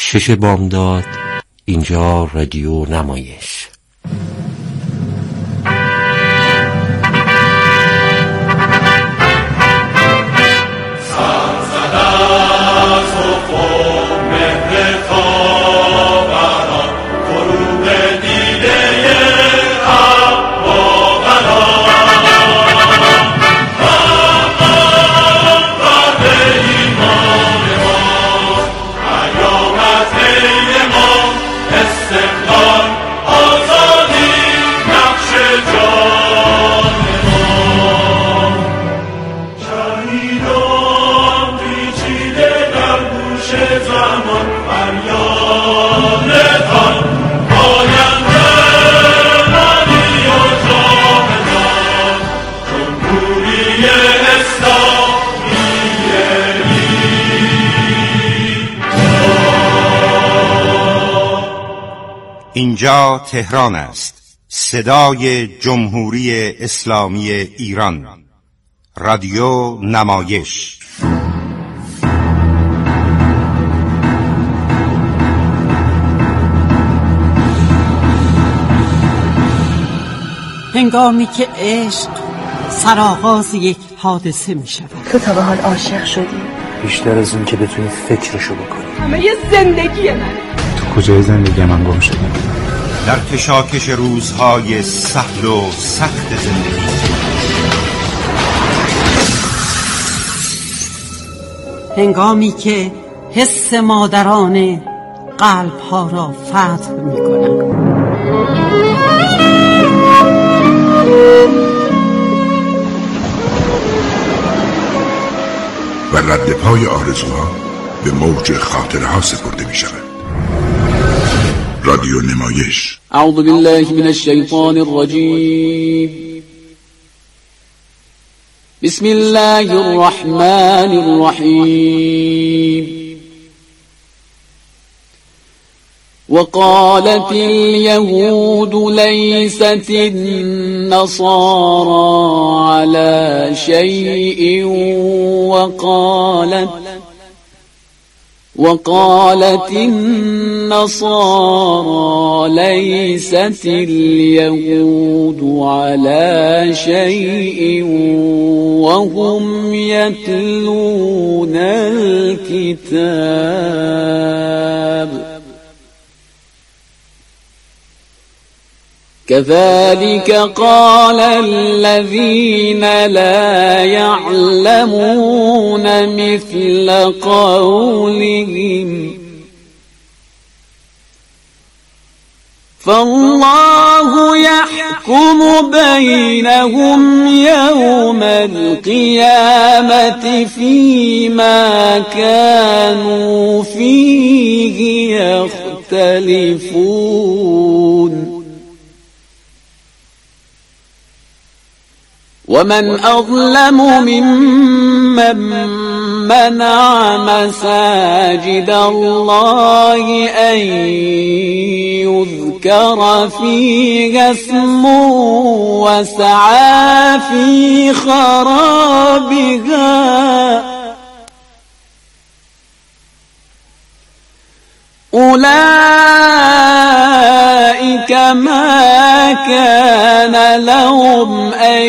6 بامداد. اینجا رادیو نمایش. اینجا تهران است، صدای جمهوری اسلامی ایران. رادیو نمایش. هنگامی که عشق سرآغاز یک حادثه می شود. تو تا به حال عاشق شدی؟ بیشتر از اون که بتونی فکرشو بکنی. همه یه زندگی منه. تو کجای زندگی من گم شدی؟ در کشاکش روزهای سهل و سخت زندگی. هنگامی که حس مادرانه قلب‌ها را فتح می‌کند. و رد پای آرزوها به موج خاطرها سپرده می شود. رادیو نمایش. اعوذ بالله من الشیطان الرجیم. بسم الله الرحمن الرحیم. وقالت اليهود ليست النصارى على شيء وقالت النصارى ليست اليهود على شيء وهم يتلون الكتاب كذلك قال الذين لا يعلمون مثل قولهم فالله يحكم بينهم يوم القيامة فيما كانوا فيه يختلفون ومن أظلم ممن منع مساجد الله أن يذكر فيها اسمه وسعى في خرابها أولئك ما كان لهم أن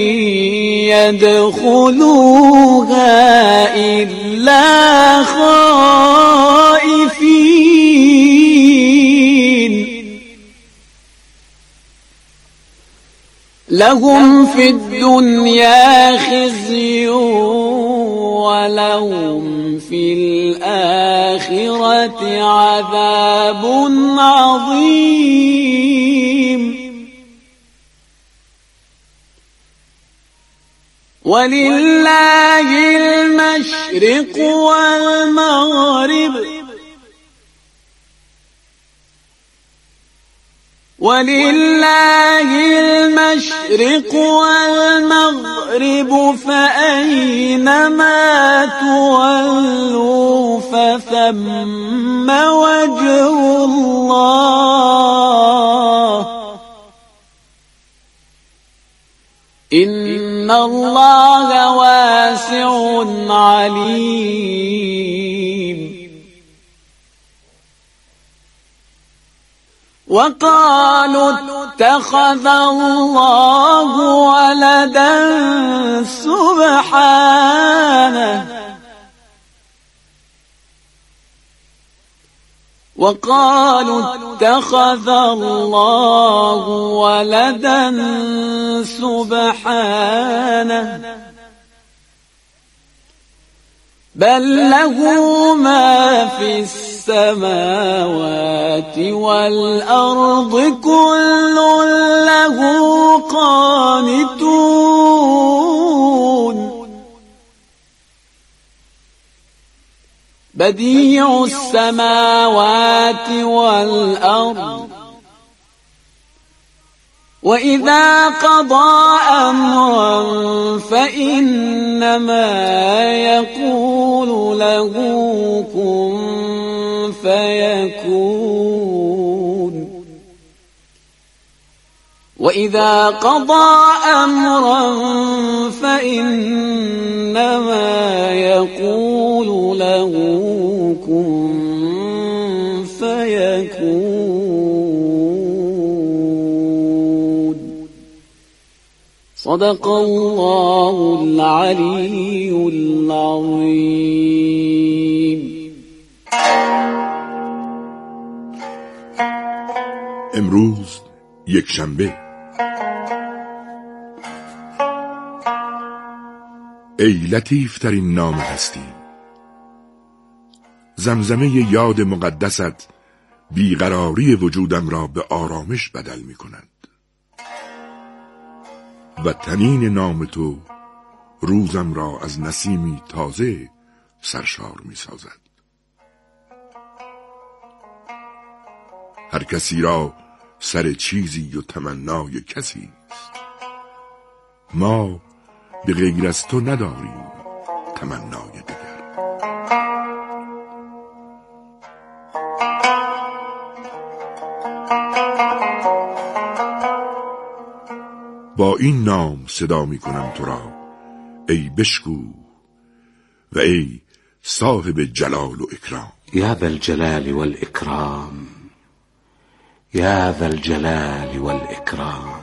يدخلوها إلا خائفين لهم في الدنيا خزي ولهم في الآخرة عذاب عظيم ولله المشرق والمغرب فأينما تولوا فثم وجه الله إن الله واسع عليم وقالوا اتخذ الله ولدا سبحانه وقالوا اتخذ الله ولدا سبحانه بل له ما في السماوات والأرض كل له قانتون بديع السماوات والأرض وإذا قضى أمرا فإنما يقول له كن فيكون وإذا قضى أمرا فإنما يقول له كن فيكون صدق الله العلي العظيم. امروز یکشنبه. ای لطیف ترین نام هستی، زمزمه یاد مقدست بیقراری وجودم را به آرامش بدل می کند و تنین نام تو روزم را از نسیمی تازه سرشار می سازد. هر کسی را سر چیزی و تمنای کسی است، ما به غیر از تو نداریم تمنای دیگر. با این نام صدا می کنم تو را ای بشکو و ای صاحب جلال و اکرام. یا ذا الجلال والإکرام، یا ذا الجلال والإکرام.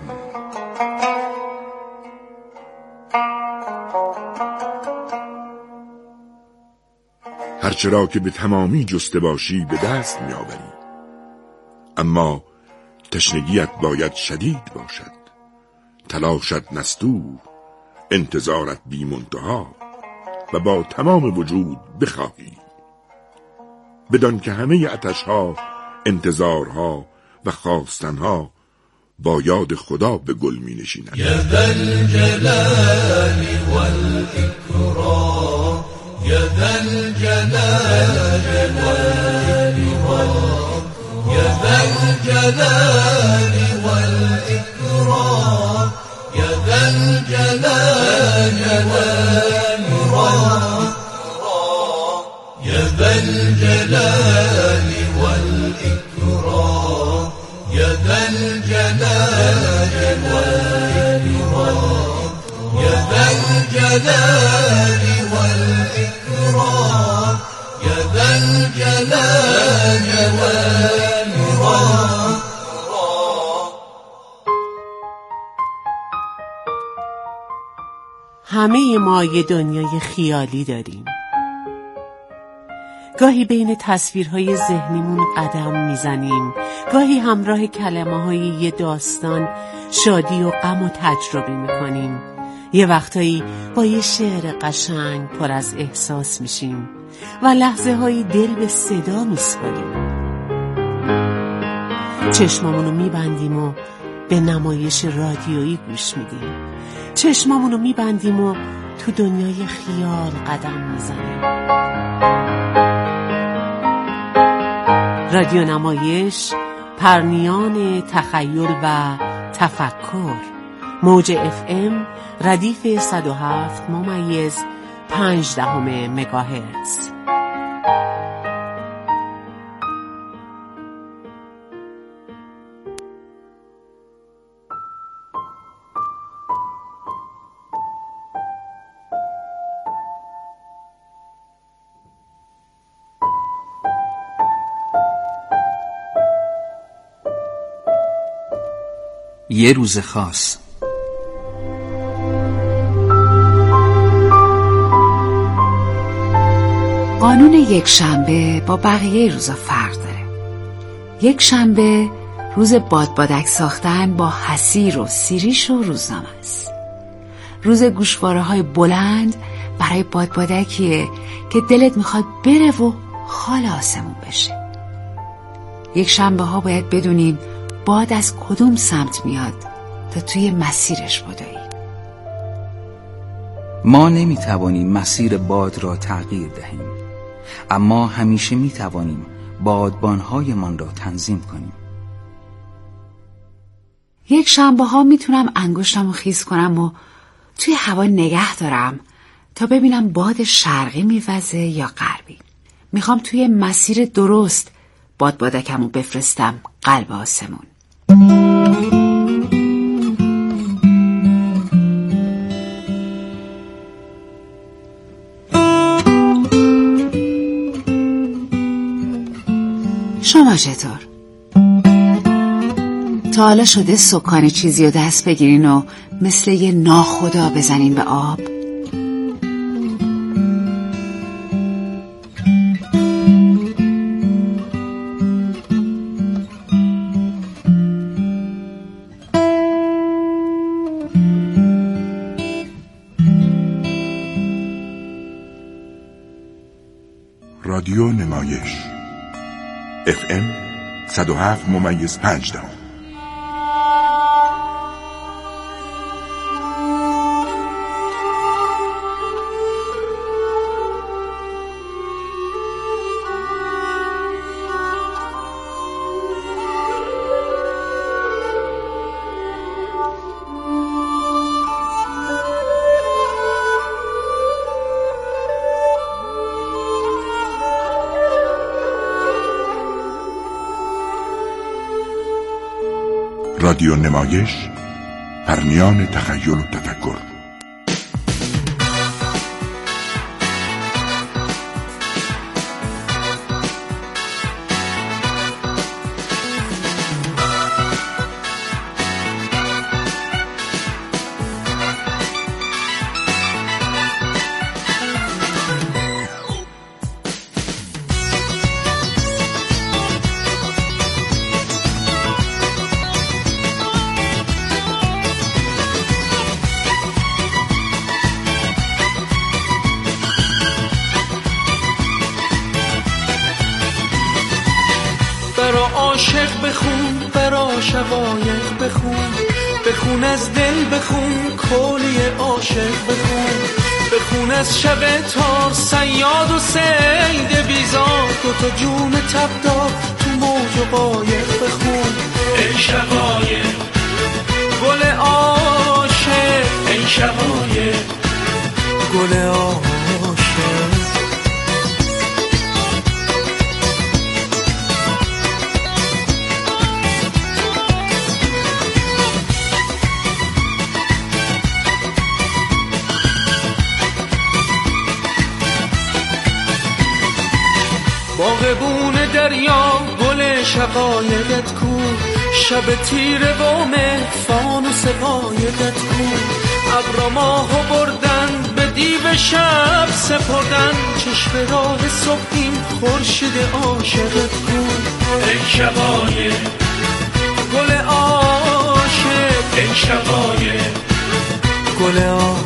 هرچرا که به تمامی جسته باشی به دست می آوری، اما تشنگیت باید شدید باشد، تلاشت نستوه، انتظارت بی منتها و با تمام وجود بخواهی، بدان که همه عطشها، انتظارها و خواستنها با یاد خدا به گل می نشیند. یا ذا الجلال والإکرام، یا ذا الجلال والإکرام، یا ذا الجلال والإکرام، یا ذا الجلال والإکرام، یا ذا الجلال والإکرام، یا ذا الجلال والإکرام، یا ذا الجلال والإکرام، یا ذا الجلال والإکرام. همه ما یه دنیای خیالی داریم. گاهی بین تصویرهای ذهنیمون قدم میزنیم، گاهی همراه کلمه‌های یه داستان شادی و غم و تجربه میکنیم، یه وقتایی با یه شعر قشنگ پر از احساس میشیم و لحظه هایی دل به صدا میسپاریم. چشمامونو میبندیم و به نمایش رادیویی گوش میدیم، چشمامونو میبندیم و تو دنیای خیال قدم میزنیم. رادیو نمایش، پرنیان تخیل و تفکر. موج FM ردیف 107.5 مگاهرتز. یه روز خاص. قانون یک شنبه با بقیه روزا فرق داره. یک شنبه روز بادبادک ساختن با حسیر و سیریش و روزنامه است. روز گوشواره های بلند برای بادبادکیه که دلت میخواد بره و خال آسمون بشه. یک شنبه ها باید بدونیم باد از کدوم سمت میاد تا توی مسیرش بدویم. ما نمیتوانیم مسیر باد را تغییر دهیم، اما همیشه میتوانیم بادبانهایمان را تنظیم کنیم. یک شنبه ها میتونم انگشتم رو خیس کنم و توی هوا نگه دارم تا ببینم باد شرقی میوزه یا غربی. میخوام توی مسیر درست بادبادکم رو بفرستم قلب آسمون. شما چطور؟ تا حالا شده سکان چیزی رو دست بگیرین و مثل یه ناخدا بزنین به آب؟ رادیو نمایش FM 107.5. رادیو نمایش، پرمیان تخیل و تفکر. برا عاشق بخون، برا شقایق بخون، بخون از دل بخون، کلی عاشق بخون، بخون از شب تار صیاد و صید بیزار، دوتا جون تبدار تو موج و قایق بخون. ای شقایق گل عاشق، ای شقایق گل عاشق. باغبون دریا گل شقایقت کو، شب تیره و مهفان و سقایقت کو، ابر ماهو بردن به دیو شب سپردن، چشم راه صبح این خورشید عاشقت کو. ای شقایق گل عاشق، ای شقایق گل عاشق.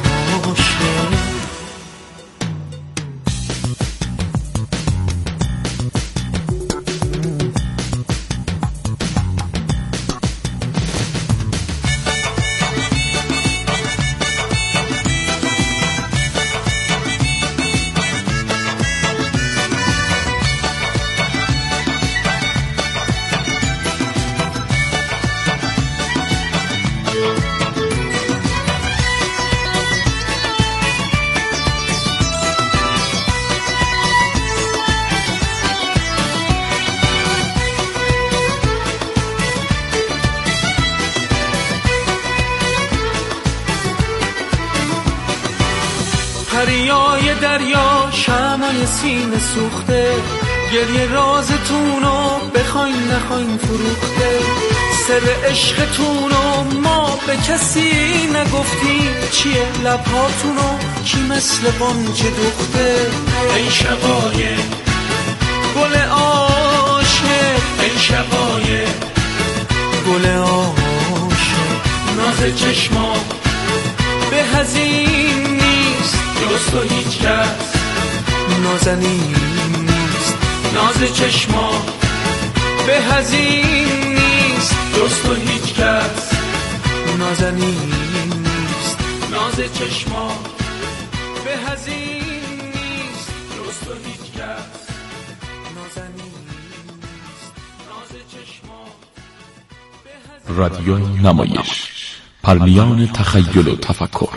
پریای دریا شمعای سینه سوخته، گریه رازتونو بخواین نخواین فروخته، سر عشقتونو ما به کسی نگفتیم. چیه لبهاتونو کی مثل بانک دخته؟ ای شقایق گل عاشق، ای شقایق گل عاشق. ناز چشما به هزین نیست جز تو هیچ کس نازنین نیست. ناز چشما به هزین نیست جز تو هیچ کس نازنین نیست. ناز چشما به هزین نیست جز تو هیچ کس نازنین نیست. ناز چشما رادیو نمایش، پرمیان تخیل و تفکر.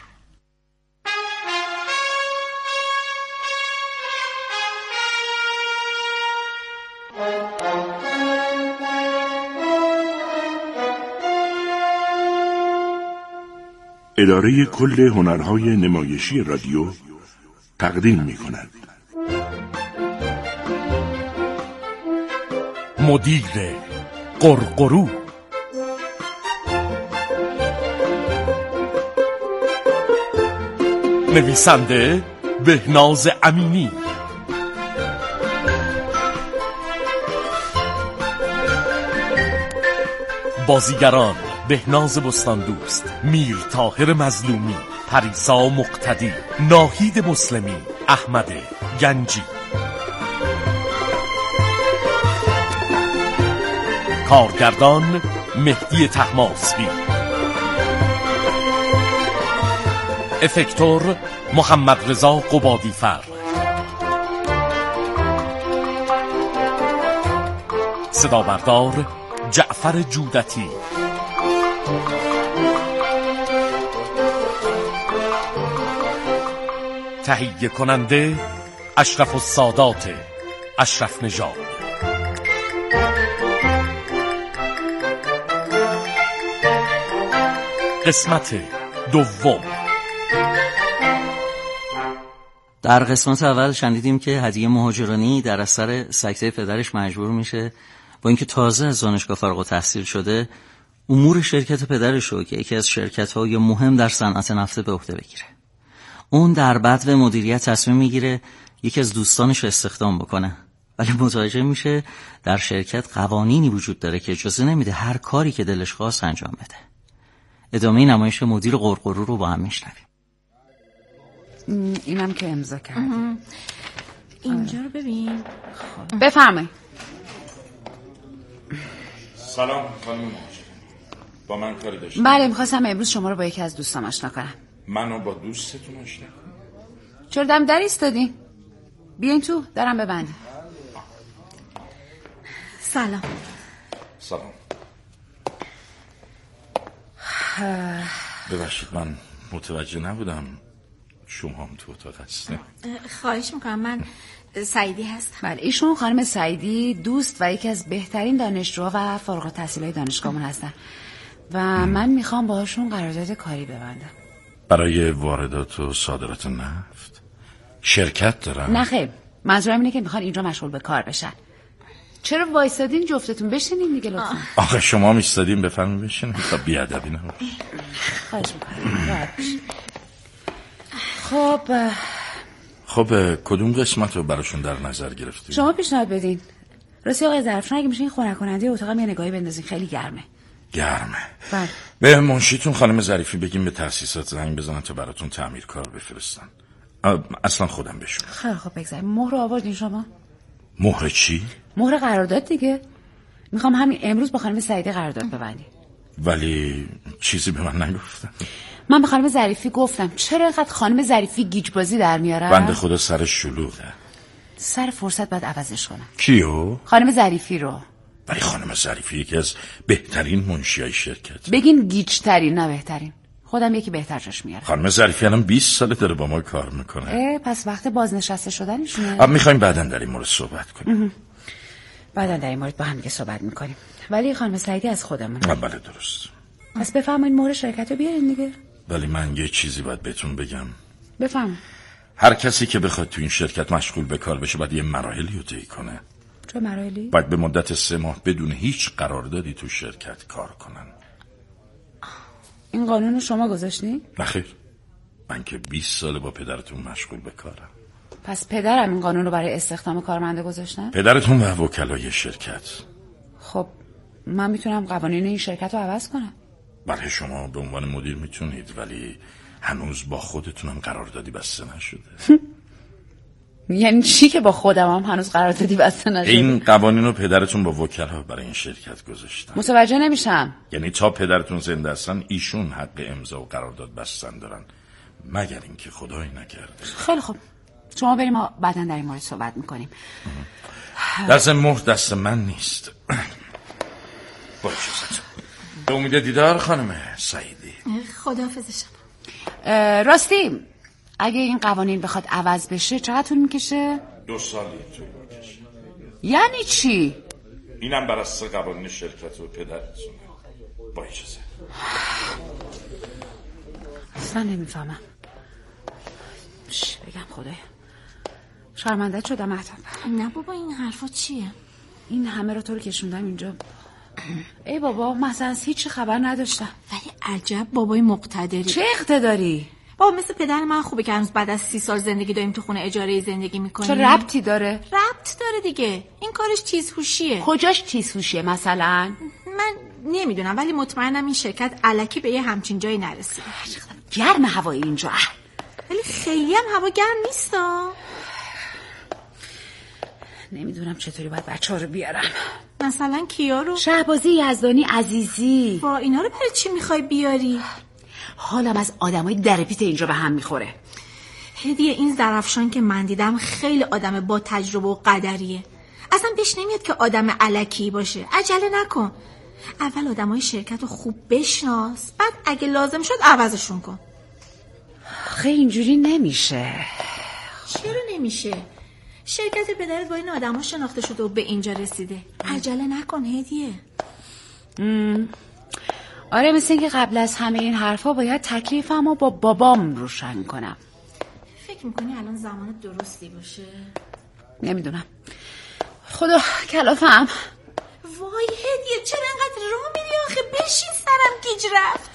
اداره کل هنرهای نمایشی رادیو تقدیم می‌کند. مدیر قرقرو، نویسنده بهناز امینی، بازیگران بهناز بستاندوست، میر طاهر مظلومی، پریسا مقتدی، ناهید مسلمی، احمد گنجی. کارگردان مهدی طهماسبی، افکتور محمد رضا قبادیفر، صدابردار جعفر جودتی، تهیه کننده اشرف السادات اشرف نژاد. قسمت دوم. در قسمت اول شنیدیم که هدیه مهاجرانی در اثر سکته پدرش مجبور میشه با اینکه تازه از دانشگاه فارغ التحصیل شده امور شرکت پدرش رو که یکی از شرکت‌های مهم در صنعت نفت به عهده بگیره. اون در بدو مدیریت تصمیم میگیره یکی از دوستانش رو استخدام بکنه، ولی متوجه میشه در شرکت قوانینی وجود داره که اجازه نمیده هر کاری که دلش خواست انجام بده. ادامه نمایش مدیر قرقرو رو با هم میشنویم. اینم که امضا کردیم. اینجا رو ببین. بفرمایید. سلام خانم مهاجرانی، با من کاری داشتید؟ بله، میخواستم امروز شما رو با یکی از دوستام آشنا کنم. منو با دوستتون آشنا کنم؟ چرا دم در ایستادین؟ بیاین تو، درم ببندید. سلام. سلام. ببخشید من متوجه نبودم شما هم تو اتاق هستین. خواهش میکنم، من سعیدی هستم. بله، ایشون خانم سعیدی دوست و یکی از بهترین دانشجوها و فارغ التحصیلای دانشگاهمون هستن و من میخوام باهاشون قرارداد کاری ببندم. برای واردات و صادرات نفت شرکت دارن؟ نه خیر، منظورم اینه که میخوان اینجا مشغول به کار بشن. چرا وایسادین جفتتون؟ بشینین دیگه لطفا. آخه شما میستادین بفرمایید بشینین تا بیادبی نباشه. خواهش میکنم. خب کدوم قسمت رو براشون در نظر گرفتید؟ شما پیشنهاد بدین. راستی آقای ظرفشون اگه میشه این خنک کننده اتاقم یه نگاهی بندازین، خیلی گرمه. بله. به منشیتون خانم ظریفی بگیم به تأسیسات زنگ بزنن تا براتون تعمیرکار بفرستن. اصلا خودم بشون. خیلی خب بگذاریم. مهر آوردین شما؟ مهر چی؟ مهر قرارداد دیگه. میخوام همین امروز با خانم سعیدی قرارداد ببندیم. ولی چیزی به من نگفتن. من به خانم ظریفی گفتم چرا اینقدر خانم ظریفی گیج بازی در میاره؟ بنده خدا سر شلوغه. سر فرصت باید عوضش کنم. کیو؟ خانم ظریفی رو. ولی خانم ظریفی یکی از بهترین منشیای شرکت. بگین گیج ترین نه بهترین. خودم یکی بهتر جاش میارم. خانم ظریفی الان 20 ساله داره با ما کار میکنه. پس وقت بازنشسته شدنشونه. اب میخوایم بعداً در این مورد صحبت کنیم. بعداً در این مورد با هم دیگه صحبت میکنیم. ولی خانم سعیدی از خودمون. بله درست. پس بفرمایید مهر شرکت رو بیارین دیگه. ولی من یه چیزی باید بهتون بگم. بفرمایید. هر کسی که بخواد تو این شرکت مشغول به کار بشه باید یه مراحلی رو طی کنه. چه مراحلی؟ باید به مدت 3 ماه بدون هیچ قراردادی تو شرکت کار کنن. این قانون رو شما گذاشتی؟ نخیر، من که 20 ساله با پدرتون مشغول به کارم. پس پدرم این قانون رو برای استخدام کارمنده گذاشتن؟ پدرتون و وکلای شرکت. خب من میتونم قوانین این شرکت رو عوض کنم. برای شما به عنوان مدیر میتونید، ولی هنوز با خودتونم قراردادی بسته نشده. یعنی چی که با خودم هم هنوز قراردادی بسته نشده؟ این قوانین رو پدرتون با وکلا برای این شرکت گذاشتن. متوجه نمیشم. یعنی تا پدرتون زنده هستن ایشون حق امضا و قرارداد بستن دارن، مگر اینکه خدایی نکرده. خیلی خوب، شما بریم، ما بعداً در این مورد صحبت میکنیم. دست مهر دست من نیست. با اجازت. به امید دیدار خانم سعیدی. خداحافظ شما. راستی اگه این قوانین بخواد عوض بشه چقدر طول میکشه؟ 2 سالی طول میکشه. یعنی چی؟ اینم بر اساس قوانین شرکت و پدرتونه. با اجازت. اصلا نمیفهمم. بگم خدایا شرمنده شدم مهتاب. نه بابا این حرفا چیه؟ این همه رو تو رو کشوندم اینجا. ای بابا مثلا از هیچ خبر نداشتم. ولی عجب بابای مقتدری. چه اقتداری؟ بابا مثل پدر من خوبه که هنوز بعد از 30 سال زندگی داریم تو خونه اجاره زندگی میکنیم. چه ربطی داره؟ ربط داره دیگه، این کارش تیزهوشیه. کجاش تیزهوشیه مثلا؟ من نمیدونم ولی مطمئنم این شرکت الکی به یه همچین جایی نرسید. گرم هوای اینجا. ولی خیلی هم هوا گرم نیستا. نمیدونم چطوری باید بچه‌ها رو بیارم. مثلا کیا رو؟ شهبازی یزدانی عزیزی. با اینا رو برای چی میخوای بیاری؟ حالم از آدمای درپیت اینجا به هم میخوره. هدیه این ظرفشان که من دیدم خیلی آدم با تجربه و قدریه. اصلا بهش نمیاد که آدم الکی باشه. عجله نکن. اول آدمای شرکت رو خوب بشناس، بعد اگه لازم شد عوضشون کن. خیلی اینجوری نمیشه. چرا نمیشه؟ شرکت پدرت با این آدم ها شناخته شده و به اینجا رسیده. عجله نکن هدیه. آره مثل این که قبل از همه این حرفا باید تکلیفم رو با بابام روشن کنم. فکر میکنی الان زمان درستی باشه؟ نمیدونم. خدا کلافم. وای هدیه چرا انقدر راه میری آخه؟ بشین سرم گیج رفت.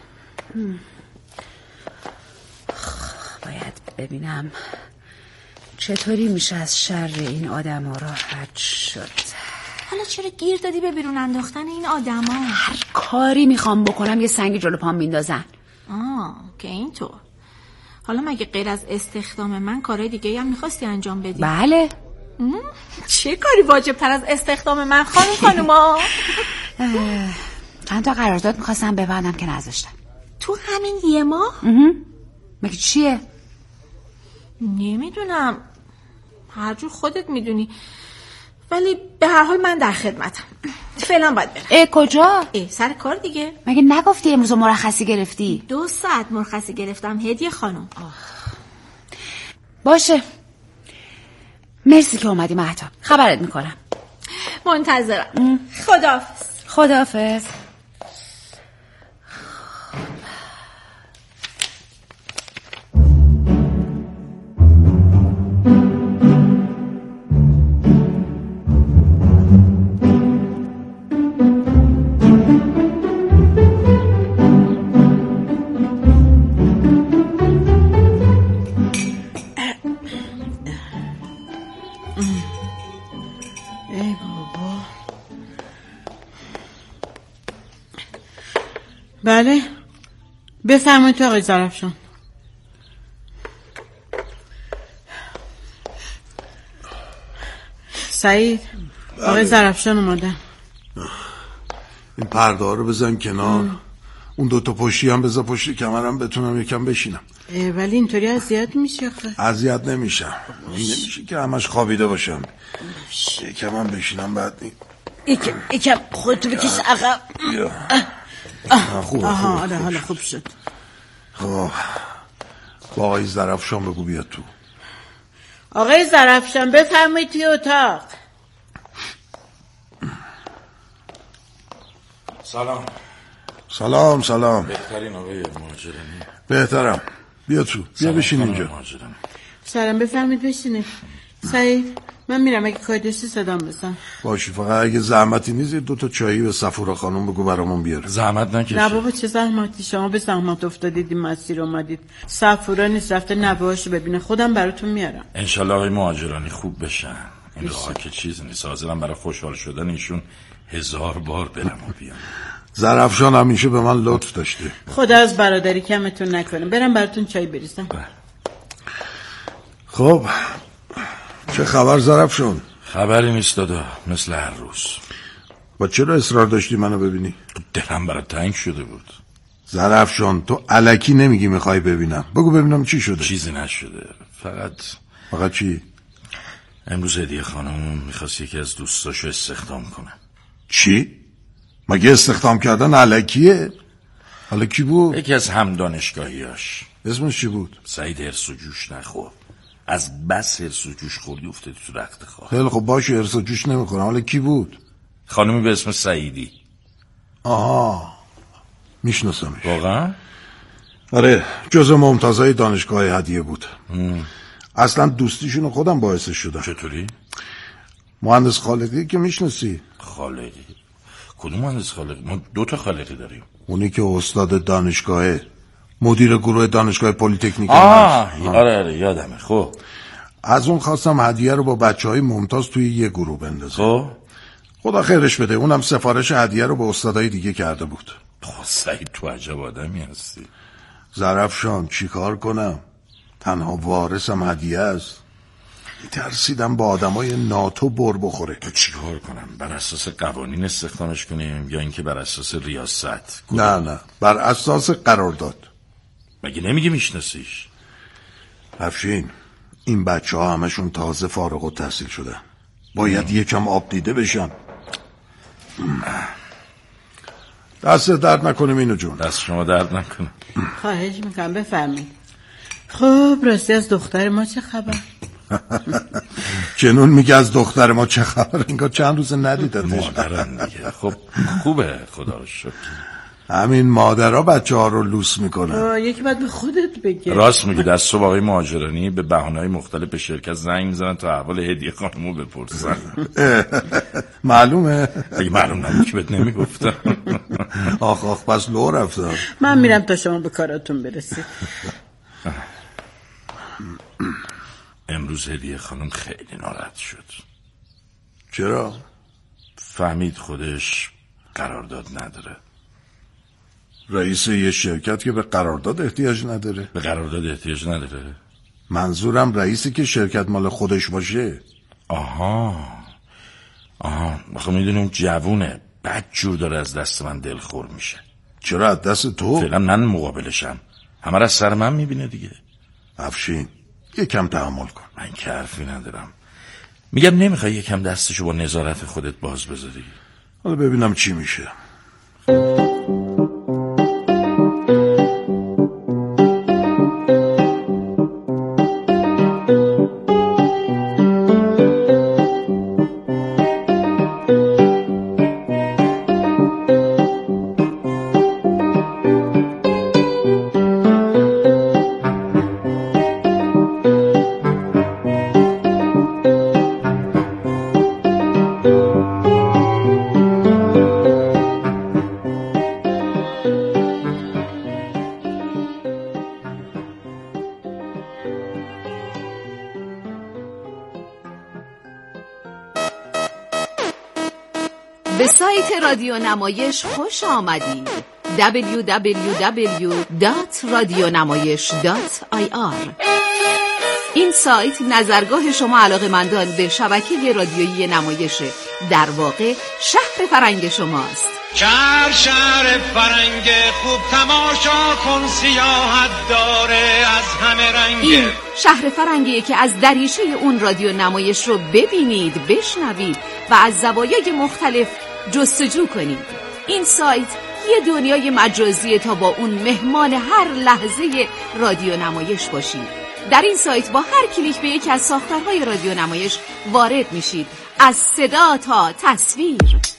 باید ببینم چطوری میشه از شر این آدم ها راحت شد. حالا چرا گیر دادی به بیرون انداختن این آدم ها؟ هر کاری میخوام بکنم یه سنگی جلو پام میندازن. که اینطور. حالا مگه غیر از استخدام من کارهای دیگه هم میخواستی انجام بدی؟ بله. چه کاری واجب تر از استخدام من خانوما؟ چند تا قرارداد میخواستم ببندم که نذاشتم. تو همین یه ماه؟ مگه چیه؟ نمیدونم، هر جور خودت میدونی، ولی به هر حال من در خدمتم. فعلا باید برم. کجا؟ سر کار دیگه. مگه نگفتی امروز مرخصی گرفتی؟ 2 ساعت مرخصی گرفتم هدیه خانم. باشه، مرسی که اومدی مهتاب. خبرت میکنم. منتظرم. خداحافظ. خداحافظ. بله بفرمایید تو آقای ظرفشان. سعید آقای ظرفشان اومدن. این پرده ها رو بزن کنار. اون 2 تا پشتی هم بذار پشت کمرم بتونم یکم بشینم. ولی اینطوری اذیت میشه آخه. اذیت نمیشم. نمیشه که همش خوابیده باشم. یکم هم بشینم بعد یکم خودتو بکش عقب. خوبه. حالا خوب شد. خب با آقای ظرفشان بگو بیاد تو. آقای ظرفشان بفرمایید توی اتاق. سلام. بهترین آقای مهاجرانی. بهترم. بیا تو. بیا بشین اینجا. سلام بفرمایید بشینید. سعید من میرم، اگه کاری داشتی صدام بزن. باشی، فقط اگه زحمتی نیست 2 چایی به صفورا خانم بگو برامون بیاره. زحمت نکشی. نه بابا چه زحمتی، شما به زحمت افتادید این مسیر اومدید. صفورا نیست، رفته نوه‌هاشو ببینه. خودم براتون میارم. انشالله آقای مهاجرانی خوب بشن. این راه که چیز نیست، حاضرم برای خوشحال شدن ایشون 1000 بار برم و بیام. زرفشان همیشه به من لطف داشته. خدا از برادری کمتون نکنه. برم براتون چای بریزم. خب چه خبر زرفشان؟ خبری نیست دادا، مثل هر روز. با چرا اصرار داشتی منو ببینی؟ دلم برات تنگ شده بود. زرفشان تو الکی نمیگی میخوای ببینم. بگو ببینم چی شده. چیزی نشده، فقط چی؟ امروز هدیه خانم میخواست یکی از دوستاشو استخدام کنه. چی؟ مگه استخدام کردن الکیه؟ حالا کی بود؟ یکی از هم دانشگاهیاش. اسمش چی بود؟ سعید هرس و جوش نخور. از بس هرس و جوش خوردی افتادی تو رخت خواه. خیلی خب باشه، هرس و جوش نمیخورم. حالا کی بود؟ خانمی به اسم سعیدی. آها، میشناسمش. واقعا؟ آره، جزء ممتازهای دانشگاه هدیه بود. اصلا دوستیشونو خودم باعثش شدم. چطوری؟ مهندس خالقی که میشناسی؟ خالقی؟ کدوم مهندس خالقی؟ ما 2 خالقی داریم. اونی که استاد دانشگاهه، مدیر گروه دانشگاه پلی‌تکنیک. آره یادمه. خب از اون خواستم هدیه رو با بچهای ممتاز توی یه گروه بندازه. خب خدا خیرش بده، اونم سفارش هدیه رو به استادای دیگه کرده بود. سعید تو عجب آدمی هستی. زرفشان چی کار کنم؟ تنها وارثم هدیه است. ترسیدم با آدمای ناتو بر بخوره. تو چی کار کنم؟ بر اساس قوانین استخدامش کنیم یا اینکه بر اساس ریاست؟ نه بر اساس قرارداد. مگه نمیگه میشناسیش؟ افشین، این بچه‌ها همشون تازه فارغ التحصیل شدن، باید یکم آب دیده بشن. دست درد نکنه مینو جون. دست شما درد نکنه. خواهش میکنم بفرمایید. خب راستی از دختر ما چه خبر؟ جنون میگه از دختر ما چه خبر، انگار چند روز ندیدتش. مادرم دیگه. خب خوبه خدا رو شکر. همین مادرها بچه‌ها رو لوس میکنن. یکی باید به خودت بگه. راست میگی. دست صبح آقای مهاجرانی به بهانه‌های مختلف به شرکت زنگ میزنن تا احوال هدیه خانمو بپرسن. معلومه؟ اگه معلوم نبود که بهت نمیگفتم. آخ بس لو رفتم. من میرم تا شما به کاراتون برسید. امروز هدیه خانم خیلی ناراحت شد. چرا؟ فهمید خودش قرارداد نداره. رئیس یه شرکت که به قرارداد احتیاج نداره. به قرارداد احتیاج نداره؟ منظورم رئیسی که شرکت مال خودش باشه. آها آخه میدونی اون جوونه، بد جور داره از دست من دلخور میشه. چرا از دست تو؟ فعلا من مقابلشم، همه را از سر من میبینه دیگه. افشین یکم تحمل کن. من که حرفی ندارم، میگم نمیخوای یکم دستشو با نظارت خودت باز بذاری؟ حالا ببینم چی میشه. به سایت رادیو نمایش خوش آمدید. www.radionamayish.ir. این سایت نظرگاه شما علاقه‌مندان به شبکه رادیویی نمایش، در واقع شهر فرنگ شماست. شهر فرنگ خوب تماشا کن، سیاحت داره از همه رنگ. این شهر فرنگیه که از دریچه اون رادیو نمایش رو ببینید، بشنوید و از زوایای مختلف جستجو کنید. این سایت یه دنیای مجازیه تا با اون مهمان هر لحظه رادیو نمایش باشید. در این سایت با هر کلیک به یکی از ساختارهای رادیو نمایش وارد میشید، از صدا تا تصویر.